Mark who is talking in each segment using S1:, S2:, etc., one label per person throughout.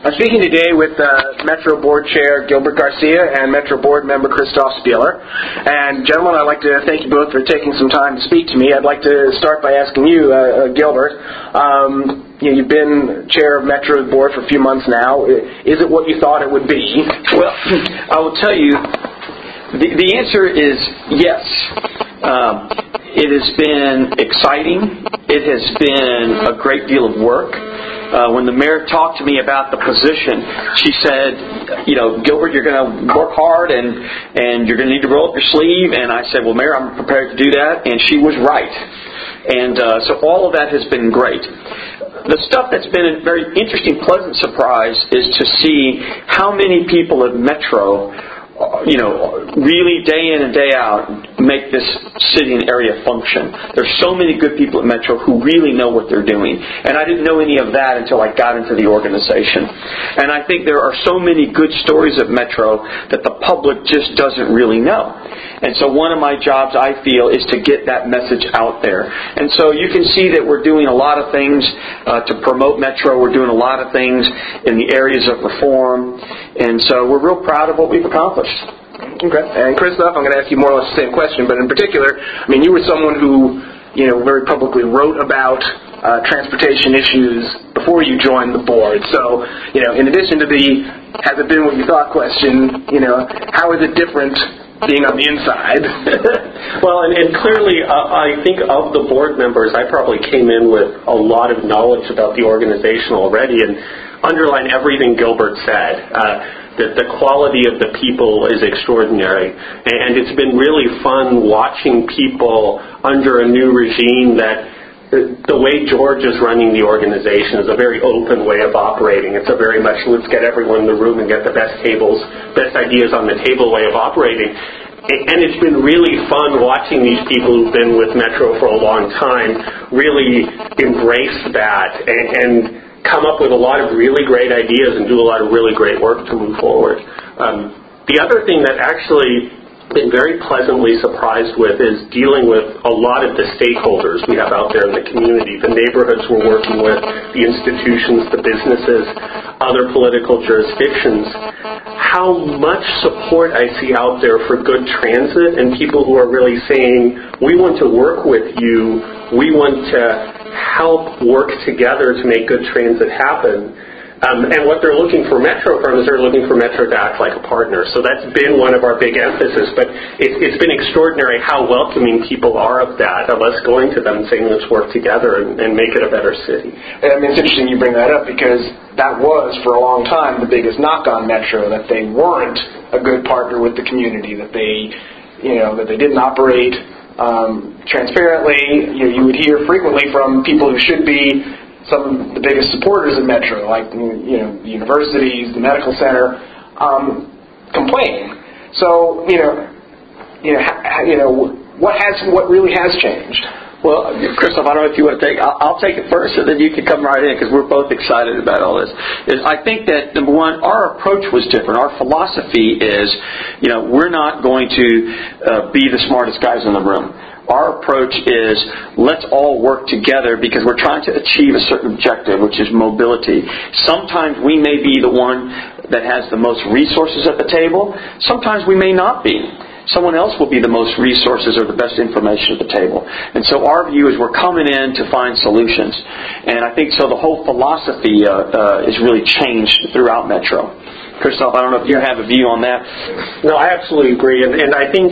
S1: I'm speaking today with Metro Board Chair Gilbert Garcia and Metro Board Member Christoph Spieler. And gentlemen, I'd like to thank you both for taking some time to speak to me. I'd like to start by asking you, Gilbert, you've been chair of Metro Board for a few months now. Is it what you thought it would be?
S2: Well, I will tell you, the answer is yes. It has been exciting. It has been a great deal of work. When the mayor talked to me about the position, she said, Gilbert, you're going to work hard and you're going to need to roll up your sleeve. And I said, well, Mayor, I'm prepared to do that. And she was right. And so all of that has been great. The stuff that's been a very interesting, pleasant surprise is to see how many people at Metro really day in and day out make this city and area function. There's so many good people at Metro who really know what they're doing. And I didn't know any of that until I got into the organization. And I think there are so many good stories at Metro that the public just doesn't really know. And so one of my jobs, I feel, is to get that message out there. And so you can see that we're doing a lot of things to promote Metro. We're doing a lot of things in the areas of reform. And so we're real proud of what we've accomplished.
S1: Okay. And Christoph, I'm going to ask you more or less the same question, but in particular, you were someone who, very publicly wrote about transportation issues before you joined the board. So, in addition to the has it been what you thought question, how is it different being on the inside?
S3: Well, and clearly, I think of the board members, I probably came in with a lot of knowledge about the organization already, and underline everything Gilbert said. That the quality of the people is extraordinary. And it's been really fun watching people under a new regime that the way George is running the organization is a very open way of operating. It's a very much let's get everyone in the room and get the best ideas on the table way of operating. And it's been really fun watching these people who've been with Metro for a long time really embrace that and come up with a lot of really great ideas and do a lot of really great work to move forward. The other thing that actually been very pleasantly surprised with is dealing with a lot of the stakeholders we have out there in the community, the neighborhoods we're working with, the institutions, the businesses, other political jurisdictions, how much support I see out there for good transit and people who are really saying, we want to work with you, we want to help work together to make good transit happen. And what they're looking for Metro from is they're looking for Metro to act like a partner. So that's been one of our big emphasis. But it's been extraordinary how welcoming people are of that, of us going to them and saying, let's work together and make it a better city.
S1: It's interesting you bring that up because that was, for a long time, the biggest knock on Metro, that they weren't a good partner with the community, that they didn't operate transparently. You would hear frequently from people who should be some of the biggest supporters of Metro, like the universities, the medical center, complaining. So what really has changed?
S2: Well, Christoph, I don't know if you want to take. I'll take it first, and then you can come right in because we're both excited about all this. I think that number one, our approach was different. Our philosophy is, we're not going to be the smartest guys in the room. Our approach is let's all work together because we're trying to achieve a certain objective, which is mobility. Sometimes we may be the one that has the most resources at the table. Sometimes we may not be. Someone else will be the most resources or the best information at the table. And so our view is we're coming in to find solutions. And I think so the whole philosophy is really changed throughout Metro. Christoph, I don't know if you have a view on that.
S3: No, I absolutely agree. And I think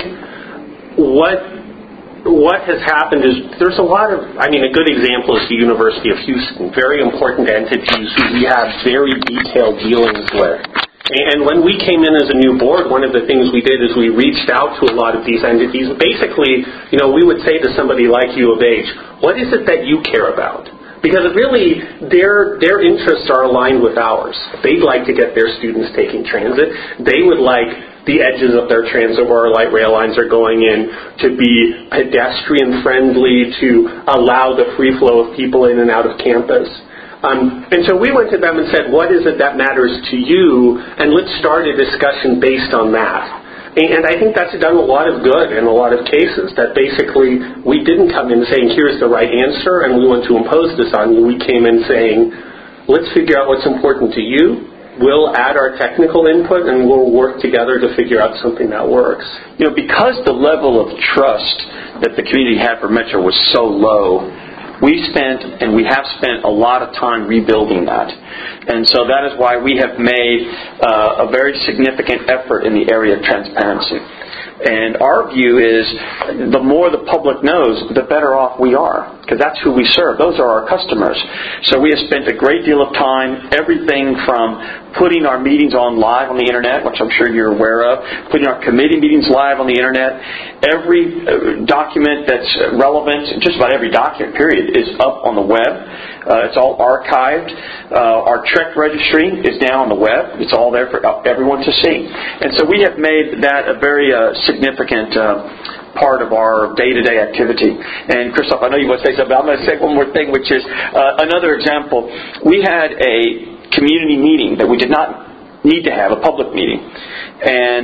S3: what has happened is there's a lot of, a good example is the University of Houston, very important entities who we have very detailed dealings with. And when we came in as a new board, one of the things we did is we reached out to a lot of these entities. Basically, we would say to somebody like U of H, what is it that you care about? Because really, their interests are aligned with ours. They'd like to get their students taking transit. They would like the edges of their transit where our light rail lines are going in to be pedestrian friendly, to allow the free flow of people in and out of campus. And so we went to them and said, what is it that matters to you? And let's start a discussion based on that. And I think that's done a lot of good in a lot of cases, that basically we didn't come in saying, here's the right answer and we want to impose this on you. We came in saying, let's figure out what's important to you. we'll add our technical input and we'll work together to figure out something that works.
S2: Because the level of trust that the community had for Metro was so low, we have spent a lot of time rebuilding that. And so that is why we have made a very significant effort in the area of transparency. And our view is the more the public knows, the better off we are, because that's who we serve. Those are our customers. So we have spent a great deal of time, everything from putting our meetings on live on the Internet, which I'm sure you're aware of, putting our committee meetings live on the Internet. Every document that's relevant, just about every document, period, is up on the web. It's all archived. Our TREC registry is now on the web. It's all there for everyone to see. And so we have made that a very significant part of our day-to-day activity. And Christoph, I know you want to say something, but I'm going to say one more thing, which is another example. We had a community meeting that we did not need to have, a public meeting. And,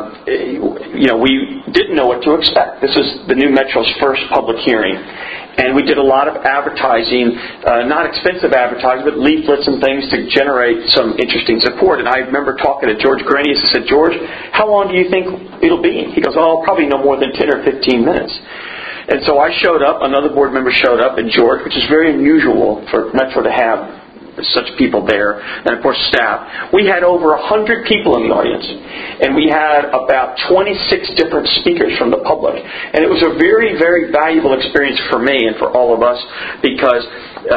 S2: we didn't know what to expect. This is the new Metro's first public hearing. And we did a lot of advertising, not expensive advertising, but leaflets and things to generate some interesting support. And I remember talking to George Grenius and said, George, how long do you think it'll be? He goes, probably no more than 10 or 15 minutes. And so I showed up, another board member showed up, and George, which is very unusual for Metro to have such people there, and of course staff. We had over 100 people in the audience, and we had about 26 different speakers from the public. And it was a very, very valuable experience for me and for all of us, because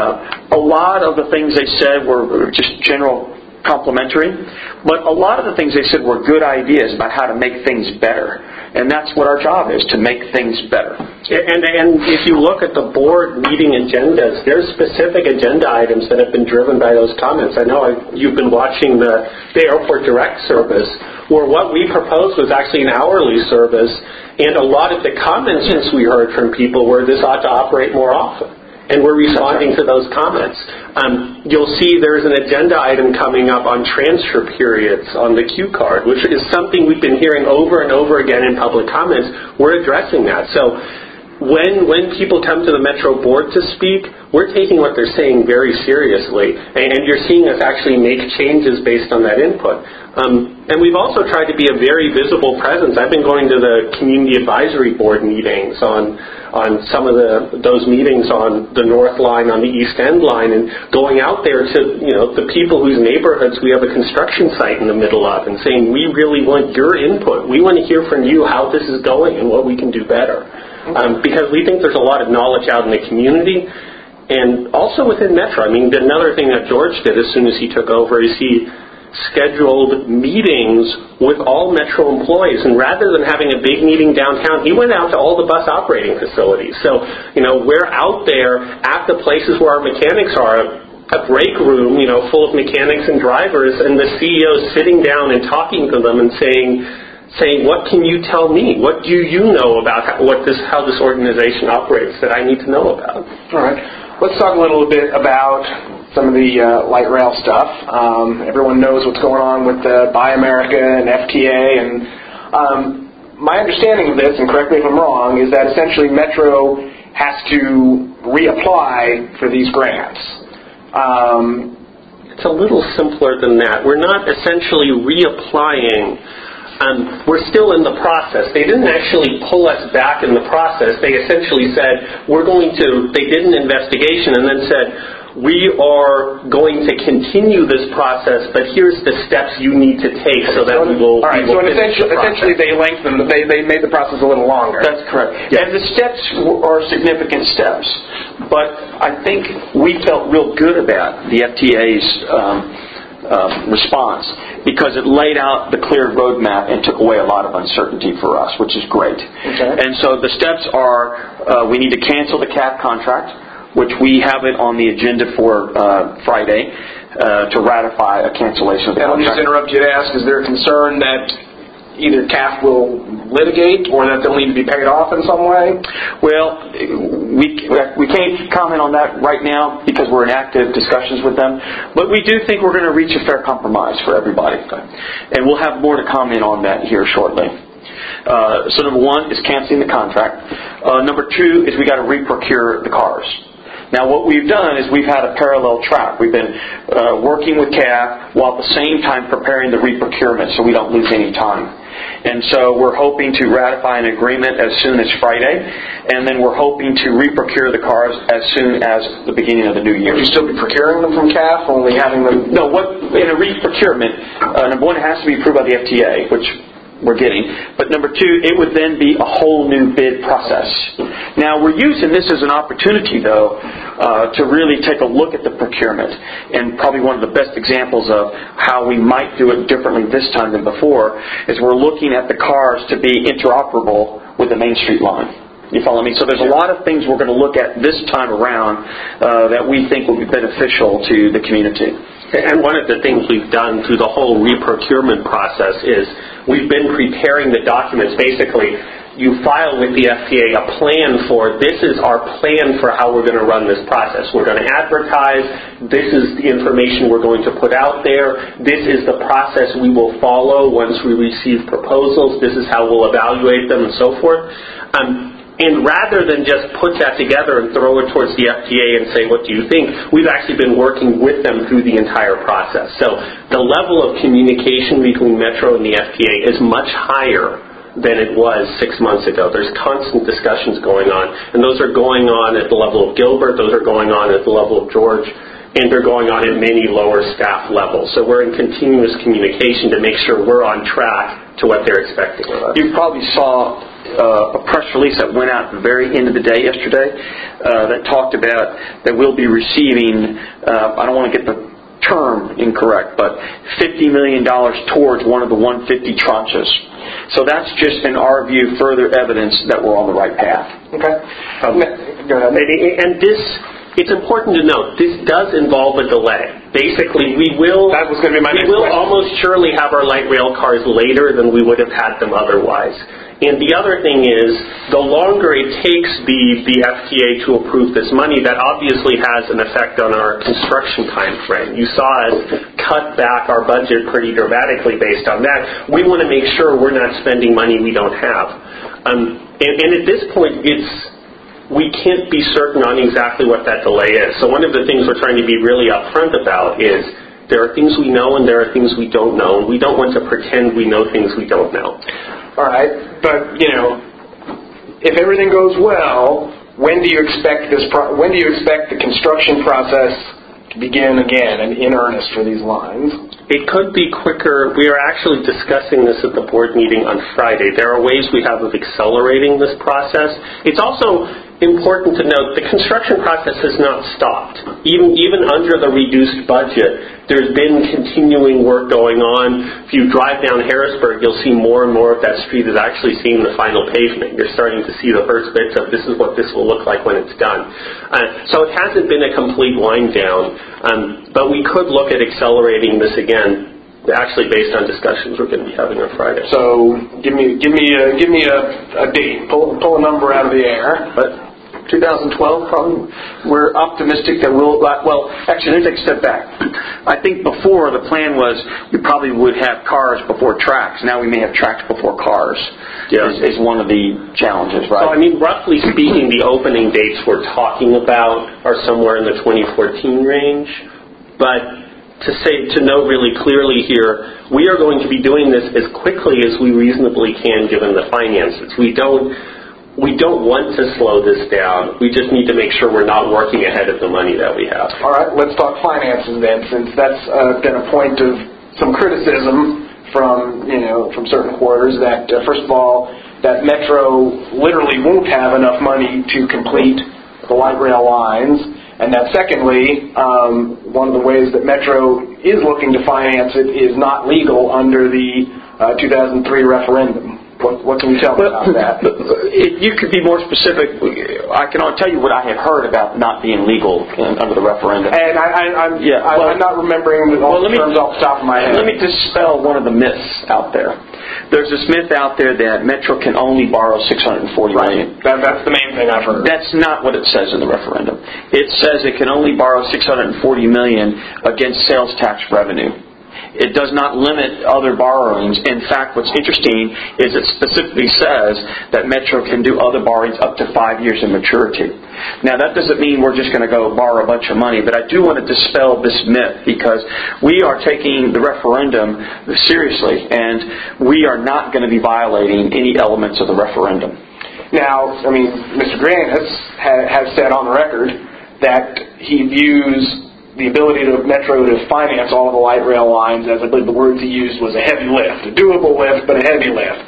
S2: a lot of the things they said were just general complimentary, but a lot of the things they said were good ideas about how to make things better. And that's what our job is, to make things better.
S3: And if you look at the board meeting agendas, there's specific agenda items that have been driven by those comments. I know you've been watching the Airport Direct service, where what we proposed was actually an hourly service, and a lot of the comments we heard from people were this ought to operate more often. And we're responding to those comments. You'll see there's an agenda item coming up on transfer periods on the Q card, which is something we've been hearing over and over again in public comments. We're addressing that. So when people come to the Metro board to speak, we're taking what they're saying very seriously. And you're seeing us actually make changes based on that input. And we've also tried to be a very visible presence. I've been going to the community advisory board meetings on some of those meetings on the North Line, on the East End Line, and going out there to the people whose neighborhoods we have a construction site in the middle of, and saying, we really want your input. We want to hear from you how this is going and what we can do better. Because we think there's a lot of knowledge out in the community, and also within Metro. I mean, another thing that George did as soon as he took over is he scheduled meetings with all Metro employees, and rather than having a big meeting downtown, he went out to all the bus operating facilities. So, we're out there at the places where our mechanics are, a break room, full of mechanics and drivers, and the CEO's sitting down and talking to them and saying, what can you tell me? What do you know about how this organization operates that I need to know about?
S1: All right. Let's talk a little bit about some of the light rail stuff. Everyone knows what's going on with Buy America and FTA, and my understanding of this, and correct me if I'm wrong, is that essentially Metro has to reapply for these grants.
S3: It's a little simpler than that. We're not essentially reapplying. We're still in the process. They didn't actually pull us back in the process. They essentially said, they did an investigation and then said, we are going to continue this process, but here's the steps you need to take so that we will.
S1: All right. So essentially, they lengthened. They made the process a little longer.
S2: That's correct. Yes. And the steps are significant steps, but I think we felt real good about the FTA's response, because it laid out the clear roadmap and took away a lot of uncertainty for us, which is great.
S1: Okay.
S2: And so the steps are, we need to cancel the CAF contract, which we have it on the agenda for Friday, to ratify a cancellation of the contract.
S1: I'll just interrupt you to ask, is there a concern that either CAF will litigate or that they'll need to be paid off in some way?
S2: Well, we can't comment on that right now because we're in active discussions with them. But we do think we're going to reach a fair compromise for everybody. And we'll have more to comment on that here shortly. So number one is canceling the contract. Number two is we got to reprocure the cars. Now, what we've done is we've had a parallel track. We've been working with CAF while at the same time preparing the re-procurement so we don't lose any time. And so we're hoping to ratify an agreement as soon as Friday, and then we're hoping to re-procure the cars as soon as the beginning of the new year.
S1: Would you still be procuring them from CAF, only having them...
S2: No, in a re-procurement, number one, it has to be approved by the FTA, which we're getting. But number two, it would then be a whole new bid process. Now, we're using this as an opportunity, though, to really take a look at the procurement. And probably one of the best examples of how we might do it differently this time than before is we're looking at the cars to be interoperable with the Main Street line. You follow me? So there's a lot of things we're going to look at this time around that we think will be beneficial to the community.
S3: And one of the things we've done through the whole re-procurement process is we've been preparing the documents. Basically, you file with the FTA a plan for, this is our plan for how we're going to run this process. We're going to advertise. This is the information we're going to put out there. This is the process we will follow once we receive proposals. This is how we'll evaluate them and so forth. And rather than just put that together and throw it towards the FTA and say, what do you think, we've actually been working with them through the entire process. So the level of communication between Metro and the FTA is much higher than it was 6 months ago. There's constant discussions going on, and those are going on at the level of Gilbert, those are going on at the level of George, and they're going on at many lower staff levels. So we're in continuous communication to make sure we're on track to what they're expecting of us.
S2: You probably saw a press release that went out at the very end of the day yesterday that talked about that we'll be receiving, I don't want to get the term incorrect, but $50 million towards one of the 150 tranches. So that's just, in our view, further evidence that we're on the right path.
S1: Okay. Go ahead.
S3: And this, it's important to note, this does involve a delay. Basically, we will almost surely have our light rail cars later than we would have had them otherwise. And the other thing is, the longer it takes the FTA to approve this money, that obviously has an effect on our construction time frame. You saw us cut back our budget pretty dramatically based on that. We want to make sure we're not spending money we don't have. And at this point, we can't be certain on exactly what that delay is. So one of the things we're trying to be really upfront about is there are things we know and there are things we don't know. And we don't want to pretend we know things we don't know.
S1: All right, but if everything goes well, when do you expect the construction process to begin again and in earnest for these lines?
S3: It could be quicker. We are actually discussing this at the board meeting on Friday. There are ways we have of accelerating this process. It's also important to note the construction process has not stopped. Even under the reduced budget, there's been continuing work going on. If you drive down Harrisburg, you'll see more and more of that street is actually seeing the final pavement. You're starting to see the first bits of this is what this will look like when it's done. So it hasn't been a complete wind down, but we could look at accelerating this again, actually based on discussions we're going to be having on Friday.
S1: So give me a date. Pull a number out of the air.
S2: But 2012, probably. We're optimistic that actually, let's take a step back. I think before the plan was we probably would have cars before tracks. Now we may have tracks before cars. Yeah. Is one of the challenges, right?
S3: So, roughly speaking, the opening dates we're talking about are somewhere in the 2014 range. But to note really clearly here, we are going to be doing this as quickly as we reasonably can given the finances. We don't want to slow this down. We just need to make sure we're not working ahead of the money that we have.
S1: All right, let's talk finances then, since that's been a point of some criticism from certain quarters that, first of all, that Metro literally won't have enough money to complete the light rail lines, and that secondly, one of the ways that Metro is looking to finance it is not legal under the 2003 referendum. What can you tell me about that?
S2: You could be more specific. I can only tell you what I had heard about not being legal under the referendum.
S1: And I'm not remembering all the terms off the top of my head.
S2: Let me dispel one of the myths out there. There's this myth out there that Metro can only borrow $640 million.
S1: That's the main thing I've heard.
S2: That's not what it says in the referendum. It says it can only borrow $640 million against sales tax revenue. It does not limit other borrowings. In fact, what's interesting is it specifically says that Metro can do other borrowings up to 5 years in maturity. Now, that doesn't mean we're just going to go borrow a bunch of money, but I do want to dispel this myth because we are taking the referendum seriously, and we are not going to be violating any elements of the referendum.
S1: Now, I mean, Mr. Grant has said on the record that he views the ability of Metro to finance all of the light rail lines, as I believe the words he used was a heavy lift, a doable lift, but a heavy lift.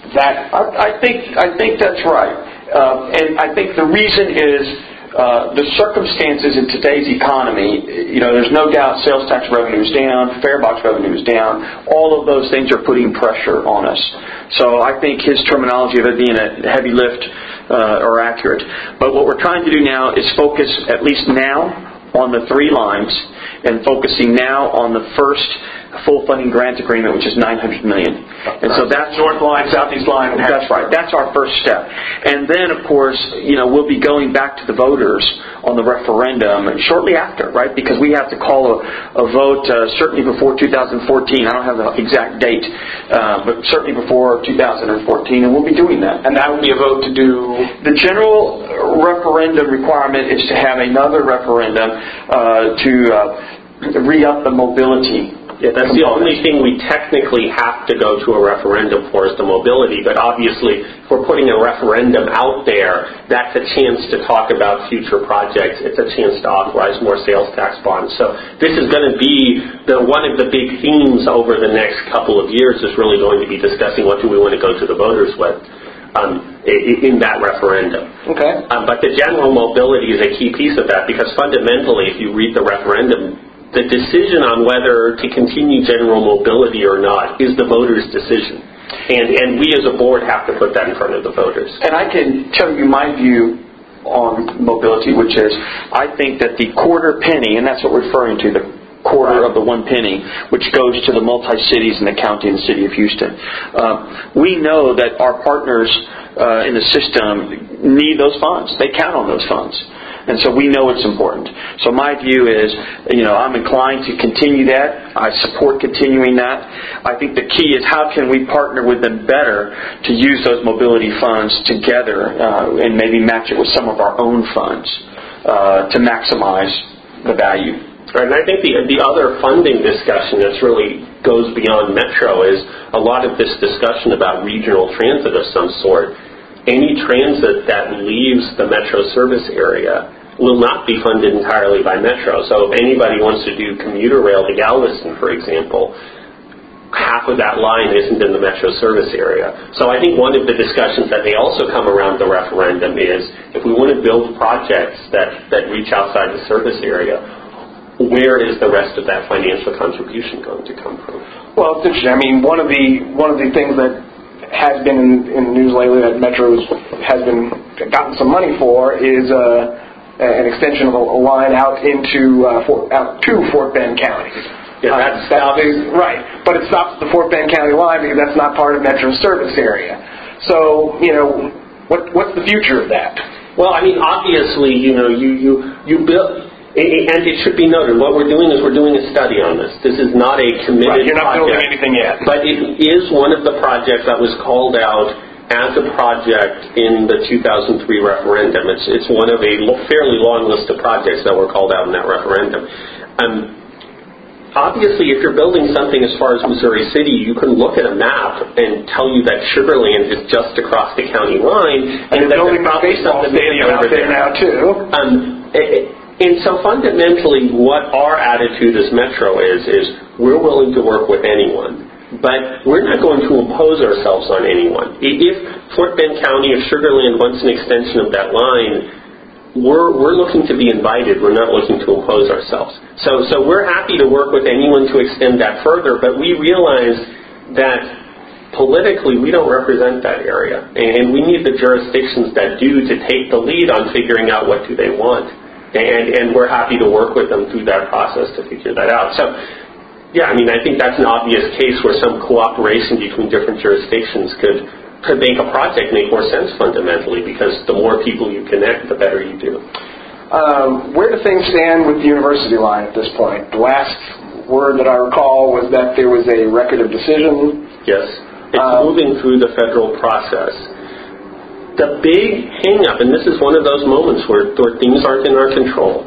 S2: I think that's right, and I think the reason is the circumstances in today's economy. There's no doubt sales tax revenue is down, fare box revenue is down. All of those things are putting pressure on us. So I think his terminology of it being a heavy lift are accurate. But what we're trying to do now is focus, at least now, on the 3 lines, and focusing now on the first full funding grant agreement, which is $900 million. And so that's
S1: North Line, Southeast Line.
S2: That's right. That's our first step. And then, of course, we'll be going back to the voters on the referendum shortly after, right? Because we have to call a vote certainly before 2014. I don't have the exact date, but certainly before 2014, and we'll be doing that.
S1: And that would be a vote to do...
S2: The general referendum requirement is to have another referendum to re-up the mobility.
S3: Yeah, that's the only thing we technically have to go to a referendum for is the mobility. But obviously, if we're putting a referendum out there, that's a chance to talk about future projects. It's a chance to authorize more sales tax bonds. So this is going to be one of the big themes over the next couple of years is really going to be discussing what do we want to go to the voters with in that referendum.
S1: Okay.
S3: But the general mobility is a key piece of that because fundamentally, if you read the referendum, the decision on whether to continue general mobility or not is the voters' decision. And we as a board have to put that in front of the voters.
S2: And I can tell you my view on mobility, which is I think that the quarter penny, and that's what we're referring to, the quarter of the 1 penny, which goes to the multi-cities in the county and the city of Houston. We know that our partners in the system need those funds. They count on those funds. And so we know it's important. So my view is, I'm inclined to continue that. I support continuing that. I think the key is how can we partner with them better to use those mobility funds together and maybe match it with some of our own funds to maximize the value.
S3: Right, and I think the other funding discussion that really goes beyond Metro is a lot of this discussion about regional transit of some sort. Any transit that leaves the Metro service area will not be funded entirely by Metro. So if anybody wants to do commuter rail to Galveston, for example, half of that line isn't in the Metro service area. So I think one of the discussions that may also come around the referendum is if we want to build projects that reach outside the service area, where is the rest of that financial contribution going to come from?
S1: Well, it's interesting. I mean, one of the things that has been in the news lately that Metro has gotten some money for is an extension of a line out to Fort Bend County.
S3: Yeah, that's
S1: right, but it stops at the Fort Bend County line because that's not part of Metro's service area. So, what's the future of that?
S3: Well, I mean, obviously, you build. And it should be noted, what we're doing is we're doing a study on this. This is not a committed project.
S1: You're not building anything yet.
S3: But it is one of the projects that was called out as a project in the 2003 referendum. It's one of a fairly long list of projects that were called out in that referendum. Obviously, if you're building something as far as Missouri City, you can look at a map and tell you that Sugar Land is just across the county line.
S1: And you're building a baseball stadium out there now, too.
S3: And so fundamentally what our attitude as Metro is we're willing to work with anyone, but we're not going to impose ourselves on anyone. If Fort Bend County or Sugar Land wants an extension of that line, we're looking to be invited. We're not looking to impose ourselves. So we're happy to work with anyone to extend that further, but we realize that politically we don't represent that area, and we need the jurisdictions that do to take the lead on figuring out what do they want. And we're happy to work with them through that process to figure that out. So, yeah, I mean, I think that's an obvious case where some cooperation between different jurisdictions could make a project make more sense fundamentally, because the more people you connect, the better you do.
S1: Where do things stand with the university line at this point? The last word that I recall was that there was a record of decision.
S3: Yes. It's moving through the federal process. The big hang-up, and this is one of those moments where things aren't in our control,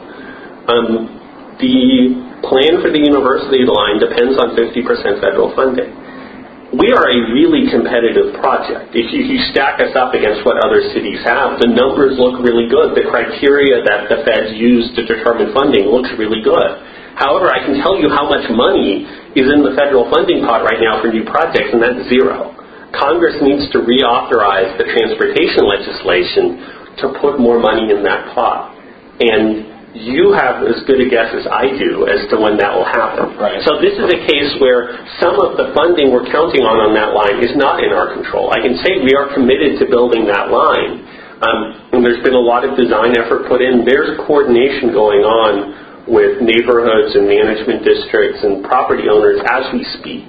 S3: the plan for the university line depends on 50% federal funding. We are a really competitive project. If you stack us up against what other cities have, the numbers look really good. The criteria that the feds use to determine funding looks really good. However, I can tell you how much money is in the federal funding pot right now for new projects, and that's zero. Congress needs to reauthorize the transportation legislation to put more money in that pot. And you have as good a guess as I do as to when that will happen.
S1: Right.
S3: So this is a case where some of the funding we're counting on that line is not in our control. I can say we are committed to building that line, and there's been a lot of design effort put in. There's coordination going on with neighborhoods and management districts and property owners as we speak.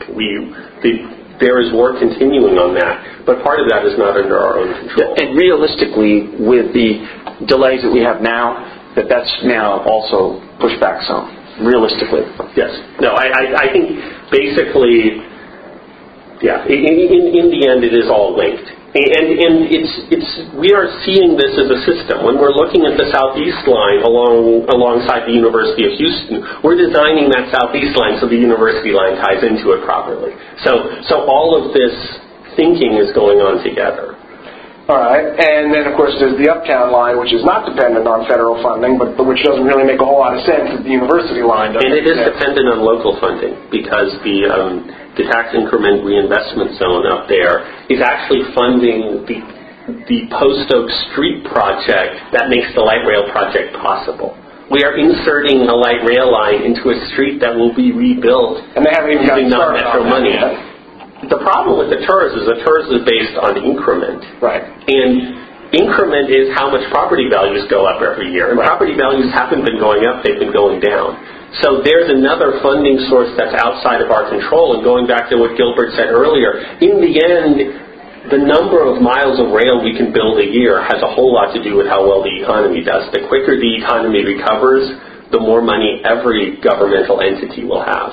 S3: There is work continuing on that, but part of that is not under our own control.
S2: And realistically, with the delays that we have now, that's now also pushed back some, realistically.
S3: Yes. No, I think basically, yeah, in the end it is all linked. And we are seeing this as a system. When we're looking at the Southeast line alongside the University of Houston, we're designing that Southeast line so the University line ties into it properly. So all of this thinking is going on together.
S1: All right, and then of course there's the Uptown line, which is not dependent on federal funding, but which doesn't really make a whole lot of sense if the university line doesn't.
S3: And it is dependent on local funding because the tax increment reinvestment zone up there is actually funding the Post Oak Street project that makes the light rail project possible. We are inserting a light rail line into a street that will be rebuilt
S1: and they haven't even
S3: using
S1: started
S3: non-metro money. The problem with the TERS is based on increment.
S1: Right.
S3: And increment is how much property values go up every year. And property values haven't been going up, they've been going down. So there's another funding source that's outside of our control. And going back to what Gilbert said earlier, in the end, the number of miles of rail we can build a year has a whole lot to do with how well the economy does. The quicker the economy recovers, the more money every governmental entity will have.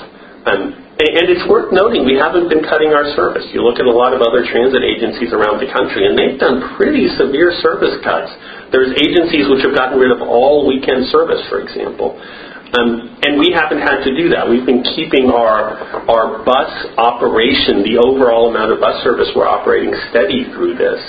S3: And it's worth noting we haven't been cutting our service. You look at a lot of other transit agencies around the country, and they've done pretty severe service cuts. There's agencies which have gotten rid of all weekend service, for example. And we haven't had to do that. We've been keeping our bus operation, the overall amount of bus service we're operating, steady through this.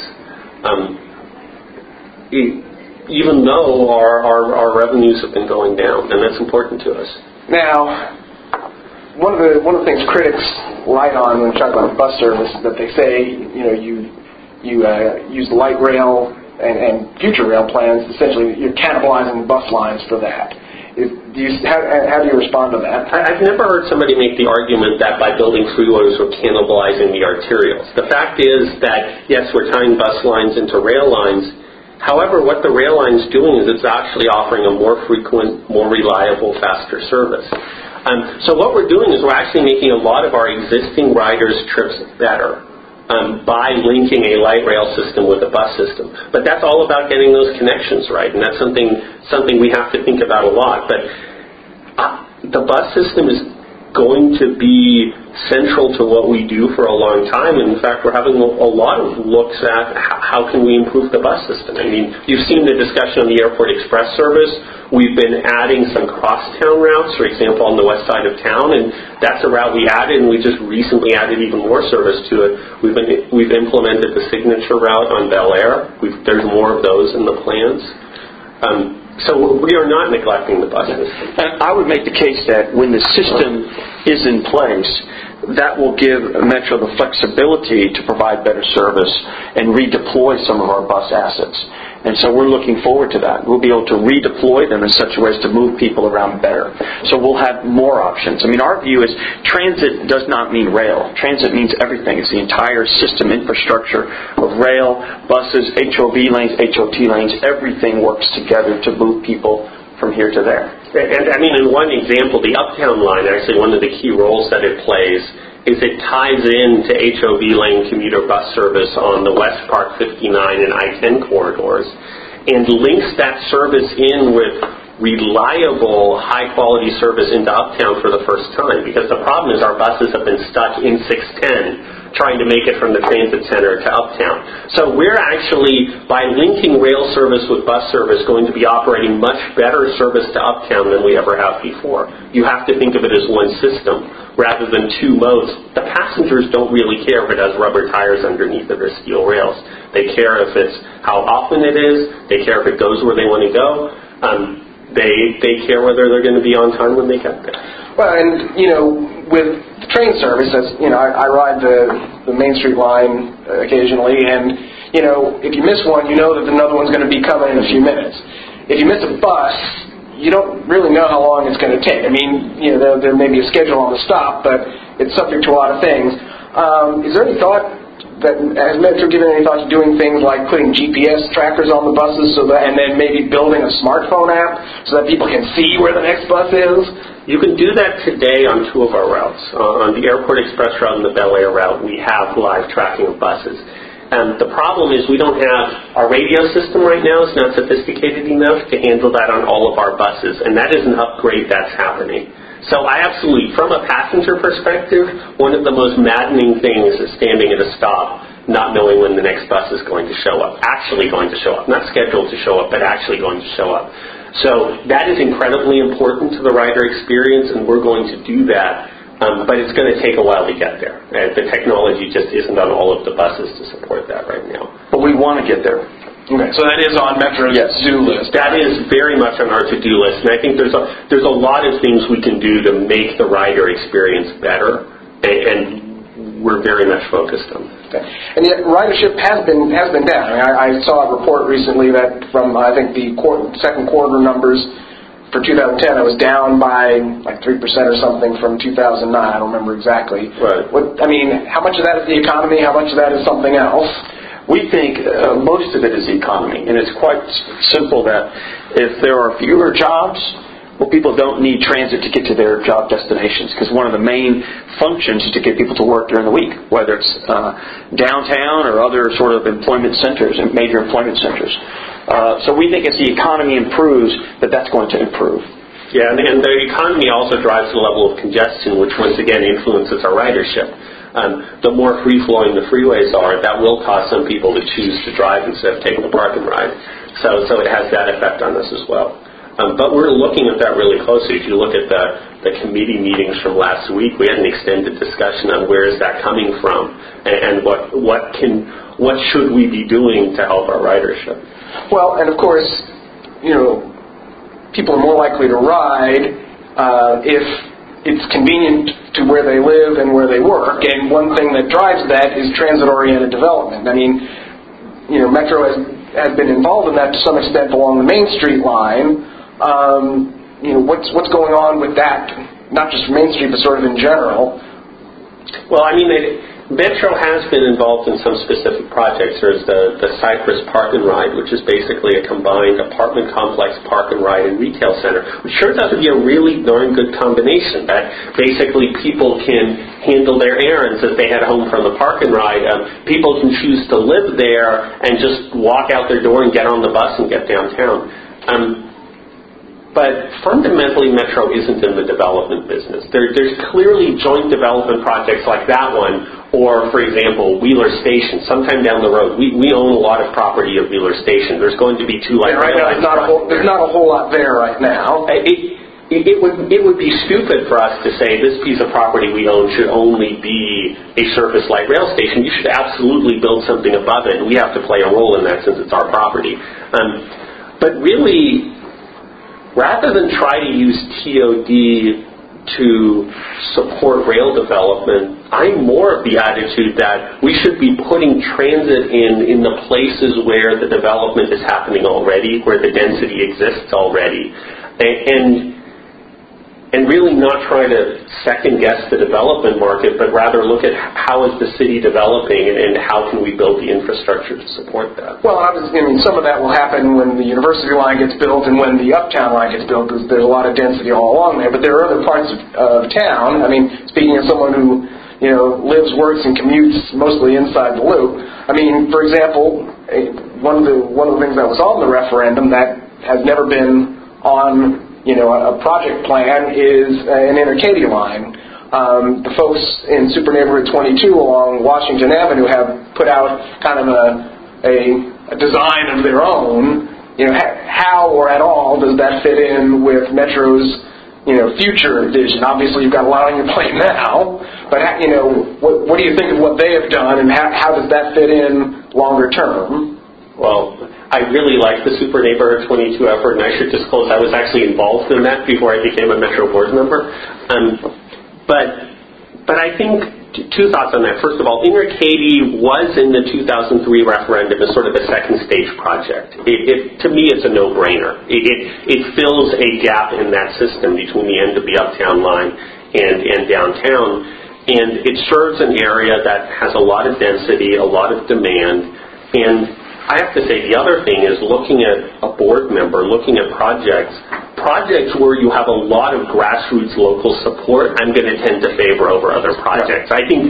S3: Even though our revenues have been going down, and that's important to us.
S1: Now, one of the things critics light on when we talk about bus service is that they say, you use light rail and future rail plans. Essentially, you're cannibalizing bus lines for that. How do you respond to that?
S3: I've never heard somebody make the argument that by building freeways we're cannibalizing the arterials. The fact is that, yes, we're tying bus lines into rail lines. However, what the rail line's doing is it's actually offering a more frequent, more reliable, faster service. So what we're doing is we're actually making a lot of our existing riders' trips better by linking a light rail system with a bus system. But that's all about getting those connections right, and that's something we have to think about a lot. But the bus system is going to be central to what we do for a long time. And in fact, we're having a lot of looks at how can we improve the bus system. I mean, you've seen the discussion on the Airport Express service. We've been adding some crosstown routes, for example, on the west side of town, and that's a route we added, and we just recently added even more service to it. We've implemented the signature route on Bel Air. There's more of those in the plans. So we are not neglecting the bus system.
S2: And I would make the case that when the system is in place, that will give Metro the flexibility to provide better service and redeploy some of our bus assets. And so we're looking forward to that. We'll be able to redeploy them in such a way as to move people around better. So we'll have more options. I mean, our view is transit does not mean rail. Transit means everything. It's the entire system infrastructure of rail, buses, HOV lanes, HOT lanes. Everything works together to move people from here to there.
S3: And I mean, in one example, the Uptown line, actually one of the key roles that it plays is it ties into HOV lane commuter bus service on the West Park 59 and I-10 corridors and links that service in with reliable, high-quality service into Uptown for the first time. Because the problem is our buses have been stuck in 610 trying to make it from the transit center to Uptown. So we're actually, by linking rail service with bus service, going to be operating much better service to Uptown than we ever have before. You have to think of it as one system rather than two modes. The passengers don't really care if it has rubber tires underneath it or steel rails. They care if it's how often it is. They care if it goes where they want to go. They care whether they're going to be on time when they get there.
S1: Well, and, with the train service, I ride the Main Street line occasionally, and, if you miss one, you know that another one's going to be coming in a few minutes. If you miss a bus, you don't really know how long it's going to take. I mean, there may be a schedule on the stop, but it's subject to a lot of things. Is there any thought has Metro given any thought to doing things like putting GPS trackers on the buses and then maybe building a smartphone app so that people can see where the next bus is?
S3: You can do that today on two of our routes. On the Airport Express route and the Bel Air route, we have live tracking of buses. The problem is we don't have our radio system right now. It's not sophisticated enough to handle that on all of our buses, and that is an upgrade that's happening. So I absolutely, from a passenger perspective, one of the most maddening things is standing at a stop, not knowing when the next bus is going to show up, actually going to show up, not scheduled to show up, but actually going to show up. So that is incredibly important to the rider experience, and we're going to do that, but it's going to take a while to get there. The technology just isn't on all of the buses to support that right now.
S2: But we want to get there.
S1: Okay, so that is on Metro's to-do list.
S3: That is very much on our to-do list, and I think there's a lot of things we can do to make the rider experience better, and we're very much focused on that.
S1: Okay. And yet ridership has been down. I mean, I saw a report recently that from, I think, the second quarter numbers for 2010, it was down by like 3% or something from 2009. I don't remember exactly.
S3: Right.
S1: How much of that is the economy? How much of that is something else?
S2: We think most of it is the economy, and it's quite simple that if there are fewer jobs, well, people don't need transit to get to their job destinations, because one of the main functions is to get people to work during the week, whether it's downtown or other sort of employment centers, major employment centers. So we think as the economy improves, that's going to improve.
S3: Yeah, and the economy also drives the level of congestion, which once again influences our ridership. The more free-flowing the freeways are, that will cause some people to choose to drive instead of taking a park and ride. So it has that effect on us as well. But we're looking at that really closely. If you look at the committee meetings from last week, we had an extended discussion on where is that coming from and what should we be doing to help our ridership.
S1: Well, and of course, people are more likely to ride if it's convenient to where they live and where they work, and one thing that drives that is transit-oriented development. I mean, Metro has been involved in that to some extent along the Main Street line. What's going on with that, not just Main Street, but sort of in general?
S3: Well, I mean, Metro has been involved in some specific projects. There's the Cypress Park and Ride, which is basically a combined apartment complex, park and ride, and retail center, which turns out to be a really darn good combination. That basically people can handle their errands as they head home from the park and ride. People can choose to live there and just walk out their door and get on the bus and get downtown. But fundamentally, Metro isn't in the development business. There's clearly joint development projects like that one, or, for example, Wheeler Station. Sometime down the road, we own a lot of property at Wheeler Station. There's going to be two light rail lines.
S1: There's not a whole lot there right now.
S3: It would be stupid for us to say this piece of property we own should only be a surface light rail station. You should absolutely build something above it, and we have to play a role in that since it's our property. But really, rather than try to use TOD to support rail development, I'm more of the attitude that we should be putting transit in the places where the development is happening already, where the density exists already, and really not try to second-guess the development market, but rather look at how is the city developing and how can we build the infrastructure to support that.
S1: Well, some of that will happen when the university line gets built and when the Uptown line gets built, because there's a lot of density all along there. But there are other parts of town. I mean, speaking of someone who lives, works, and commutes mostly inside the loop. I mean, for example, one of the things that was on the referendum that has never been on a project plan is an Inner-Katy line. The folks in Super Neighborhood 22 along Washington Avenue have put out kind of a design of their own. How or at all does that fit in with Metro's future vision? Obviously, you've got a lot on your plate now, but what do you think of what they have done, and how does that fit in longer term?
S3: Well, I really like the Super Neighborhood 22 effort, and I should disclose I was actually involved in that before I became a Metro board member. But I think two thoughts on that. First of all, Inner-Katy was in the 2003 referendum as sort of a second stage project. To me, it's a no-brainer. It fills a gap in that system between the end of the Uptown line and downtown, and it serves an area that has a lot of density, a lot of demand, and I have to say the other thing is looking at a board member, looking at projects where you have a lot of grassroots local support, I'm going to tend to favor over other projects. I think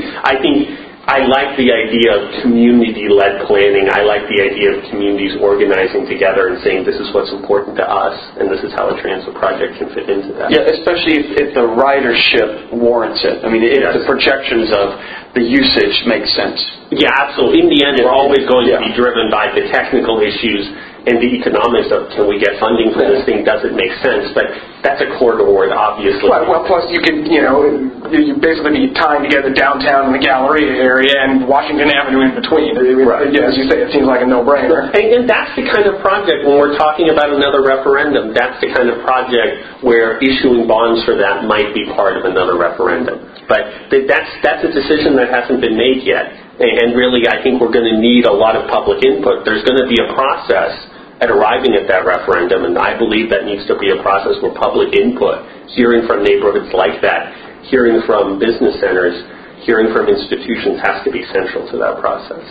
S3: I like the idea of community-led planning. I like the idea of communities organizing together and saying this is what's important to us, and this is how a transit project can fit into that.
S2: Yeah, especially if the ridership warrants it. I mean, if the projections of the usage make sense.
S3: Yeah, absolutely. In the end, we're always going to be driven by the technical issues and the economics of can we get funding for this thing, does it make sense? But that's a corridor, obviously.
S1: Well, plus you could, you basically be tying together downtown and the Galleria area and Washington Avenue in between.
S3: Right.
S1: Yeah, as you say, it seems like a no-brainer.
S3: And that's the kind of project, when we're talking about another referendum, that's the kind of project where issuing bonds for that might be part of another referendum. But that's a decision that hasn't been made yet. And really, I think we're going to need a lot of public input. There's going to be a process at arriving at that referendum, and I believe that needs to be a process where public input, hearing from neighborhoods like that, hearing from business centers, hearing from institutions has to be central to that process.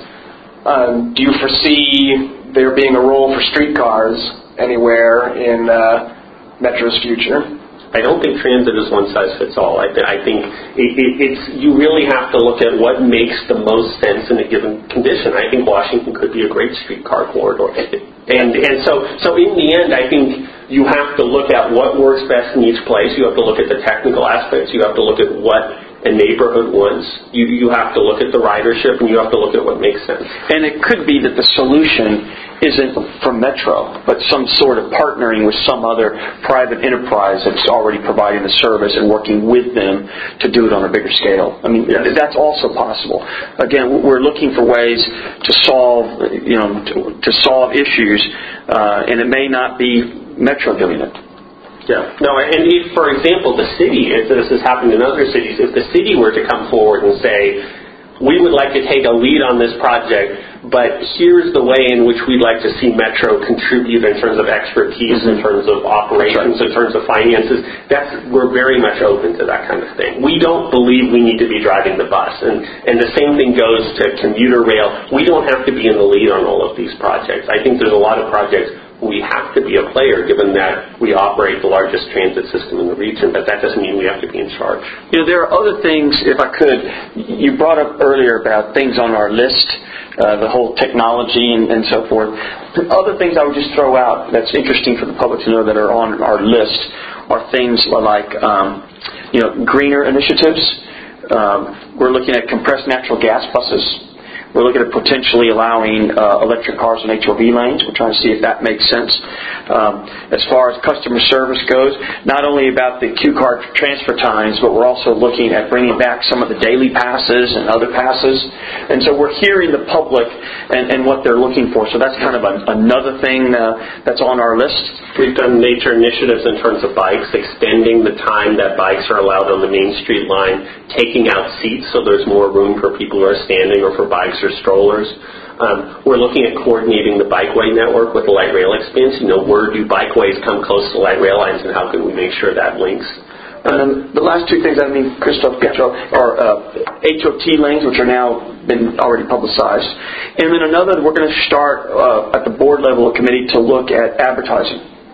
S1: Do you foresee there being a role for streetcars anywhere in Metro's future?
S3: I don't think transit is one size fits all. I think it's you really have to look at what makes the most sense in a given condition. I think Washington could be a great streetcar corridor. And so in the end, I think you have to look at what works best in each place. You have to look at the technical aspects. You have to look at what a neighborhood wants. You have to look at the ridership, and you have to look at what makes sense.
S2: And it could be that the solution isn't from Metro, but some sort of partnering with some other private enterprise that's already providing the service and working with them to do it on a bigger scale. I mean, that's also possible. Again, we're looking for ways to solve, to solve issues, and it may not be Metro doing it.
S3: Yeah. No, and if, for example, the city, if this has happened in other cities, if the city were to come forward and say, we would like to take a lead on this project, but here's the way in which we'd like to see Metro contribute in terms of expertise, in terms of operations, in terms of finances, we're very much open to that kind of thing. We don't believe we need to be driving the bus. And the same thing goes to commuter rail. We don't have to be in the lead on all of these projects. I think there's a lot of projects we have to be a player, given that we operate the largest transit system in the region, but that doesn't mean we have to be in charge.
S2: There are other things, if I could, you brought up earlier about things on our list, the whole technology and so forth. Other things I would just throw out that's interesting for the public to know that are on our list are things like, greener initiatives. We're looking at compressed natural gas buses. We're looking at potentially allowing electric cars in HOV lanes. We're trying to see if that makes sense. As far as customer service goes, not only about the Q card transfer times, but we're also looking at bringing back some of the daily passes and other passes. And so we're hearing the public and what they're looking for. So that's kind of another thing that's on our list.
S3: We've done major initiatives in terms of bikes, extending the time that bikes are allowed on the Main Street line, taking out seats so there's more room for people who are standing or for bikes or strollers. We're looking at coordinating the bikeway network with the light rail expansion. Where do bikeways come close to light rail lines, and how can we make sure that links?
S2: And then the last two things, Christoph, are HOT lanes, which are now been already publicized. And then another, we're going to start at the board level of committee to look at advertising.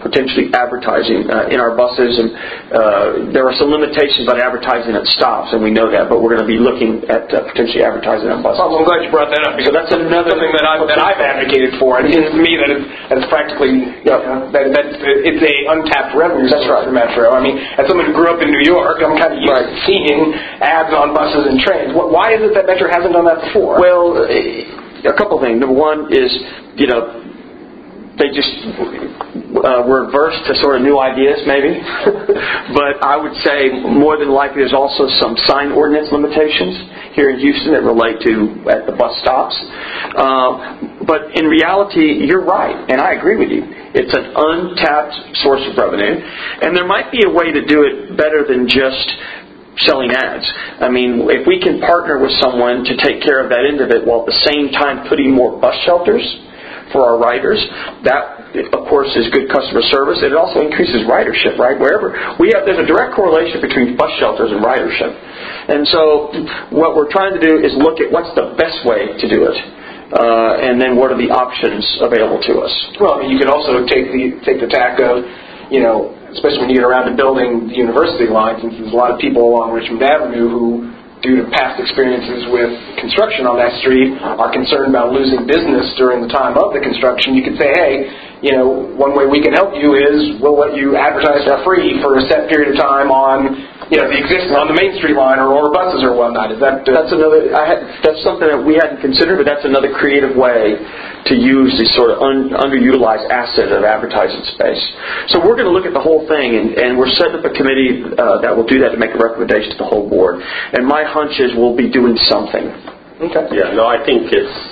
S2: potentially advertising in our buses, and there are some limitations about advertising at stops, and we know that, but we're going to be looking at potentially advertising on buses.
S1: Well, I'm glad you brought that up, because that's another thing that I've advocated for. It seems to me that it's practically that it's a untapped revenue source for Metro. I mean, as someone who grew up in New York, I'm kind of used to seeing ads on buses and trains. Why is it that Metro hasn't done that before?
S2: Well, a couple of things. Number one is, they just were averse to sort of new ideas, maybe. But I would say more than likely there's also some sign ordinance limitations here in Houston that relate to at the bus stops. But in reality, you're right, and I agree with you. It's an untapped source of revenue, and there might be a way to do it better than just selling ads. I mean, if we can partner with someone to take care of that end of it while at the same time putting more bus shelters for our riders, that, of course, is good customer service. It also increases ridership, right? Wherever there's a direct correlation between bus shelters and ridership. And so what we're trying to do is look at what's the best way to do it. And then what are the options available to us?
S1: Well, you could also take the tack of, especially when you get around to building the university line, since there's a lot of people along Richmond Avenue who, due to past experiences with construction on that street, are concerned about losing business during the time of the construction. You could say, hey, one way we can help you is we'll let you advertise for free for a set period of time on, on the Main Street line or buses or whatnot. Is that
S2: that's something that we hadn't considered, but that's another creative way to use the sort of underutilized asset of advertising space. So we're going to look at the whole thing, and we're setting up a committee that will do that to make a recommendation to the whole board. And my hunch is we'll be doing something.
S3: Okay. Yeah. No, I think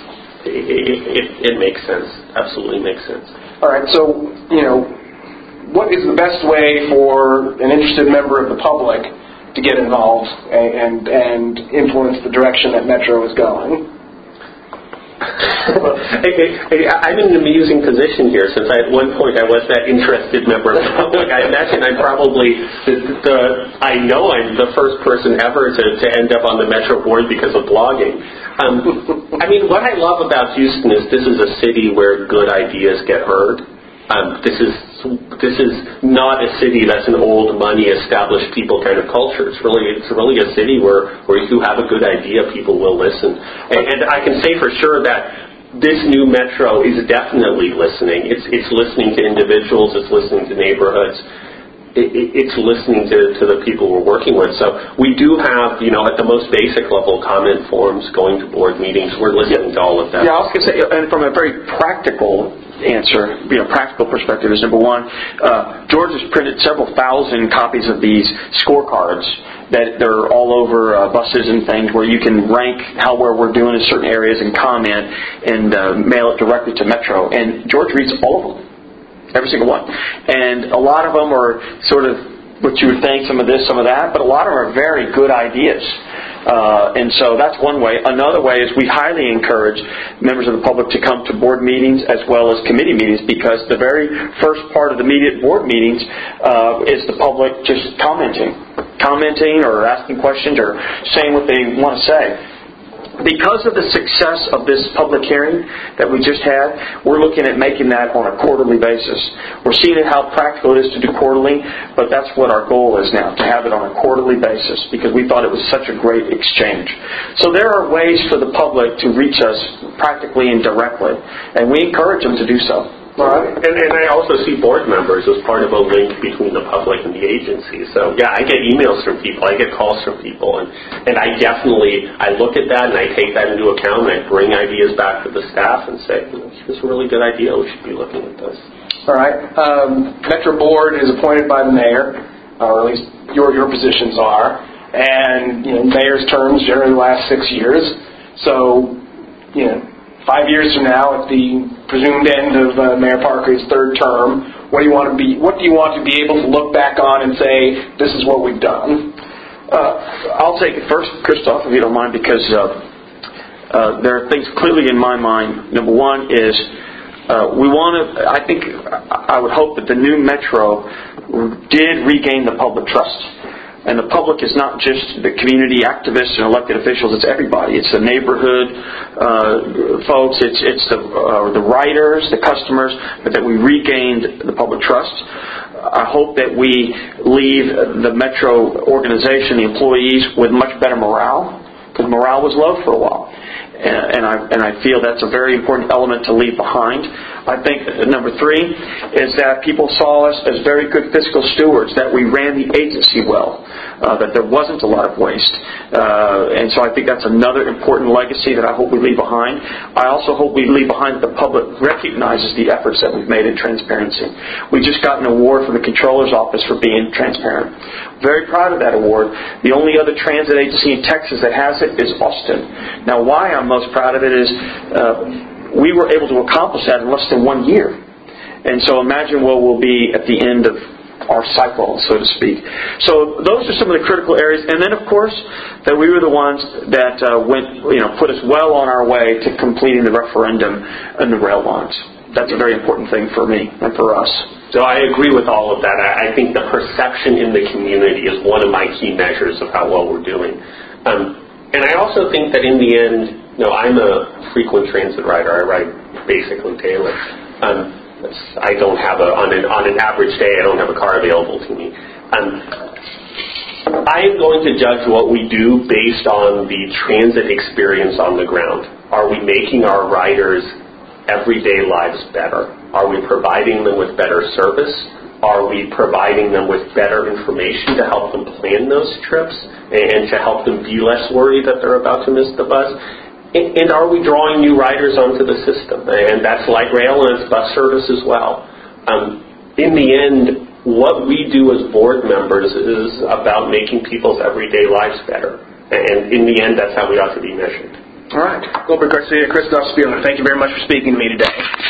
S3: it makes sense. Absolutely makes sense.
S1: All right. So what is the best way for an interested member of the public to get involved and influence the direction that Metro is going?
S3: Well, I'm in an amusing position here, since at one point I was that interested member of the public. I imagine I'm probably I know I'm the first person ever to end up on the Metro board because of blogging. I mean, what I love about Houston is this is a city where good ideas get heard. This is not a city that's an old money established people kind of culture. It's really a city where if you have a good idea, people will listen. And I can say for sure that this new Metro is definitely listening. It's listening to individuals. It's listening to neighborhoods. It's listening to the people we're working with. So we do have, at the most basic level, comment forms, going to board meetings. We're listening to all of that.
S2: Yeah, I was going to say, and from a very practical answer, practical perspective is number one, George has printed several thousand copies of these scorecards that they're all over buses and things where you can rank how well we're doing in certain areas and comment and mail it directly to Metro. And George reads all of them. Every single one. And a lot of them are sort of what you would think, some of this, some of that, but a lot of them are very good ideas. And so that's one way. Another way is we highly encourage members of the public to come to board meetings as well as committee meetings, because the very first part of the board meetings is the public just commenting or asking questions or saying what they want to say. Because of the success of this public hearing that we just had, we're looking at making that on a quarterly basis. We're seeing how practical it is to do quarterly, but that's what our goal is now, to have it on a quarterly basis, because we thought it was such a great exchange. So there are ways for the public to reach us practically and directly, and we encourage them to do so.
S3: And I also see board members as part of a link between the public and the agency. So, yeah, I get emails from people, I get calls from people, and I look at that and I take that into account, and I bring ideas back to the staff and say, here's a really good idea, we should be looking at this.
S1: All right. Metro Board is appointed by the mayor, or at least your positions are, and mayor's terms generally last 6 years. So, 5 years from now, at the presumed end of Mayor Parker's third term, what do you want to be able to look back on and say, this is what we've done?
S2: I'll take it first, Christoph, if you don't mind, because there are things clearly in my mind. Number one is I would hope that the new Metro did regain the public trust. And the public is not just the community activists and elected officials, it's everybody. It's the neighborhood folks, it's the writers, the customers, but that we regained the public trust. I hope that we leave the Metro organization, the employees, with much better morale, because morale was low for a while. And I feel that's a very important element to leave behind. I think number 3 is that people saw us as very good fiscal stewards, that we ran the agency well, that there wasn't a lot of waste. And so I think that's another important legacy that I hope we leave behind. I also hope we leave behind that the public recognizes the efforts that we've made in transparency. We just got an award from the Comptroller's Office for being transparent. Very proud of that award. The only other transit agency in Texas that has it is Austin. Now, why I'm most proud of it is we were able to accomplish that in less than 1 year. And so imagine where we'll be at the end of our cycle, so to speak. So those are some of the critical areas. And then, of course, that we were the ones that put us well on our way to completing the referendum and the rail lines. That's a very important thing for me and for us.
S3: So I agree with all of that. I think the perception in the community is one of my key measures of how well we're doing. And I also think that in the end, I'm a frequent transit rider. I ride basically daily. I don't have on an average day, I don't have a car available to me. I am going to judge what we do based on the transit experience on the ground. Are we making our riders' everyday lives better? Are we providing them with better service? Are we providing them with better information to help them plan those trips and to help them be less worried that they're about to miss the bus? And are we drawing new riders onto the system? And that's light rail and it's bus service as well. In the end, what we do as board members is about making people's everyday lives better. And in the end, that's how we ought to be measured.
S1: All right. Gilbert Garcia, Christoph Spielman, thank you very much for speaking to me today.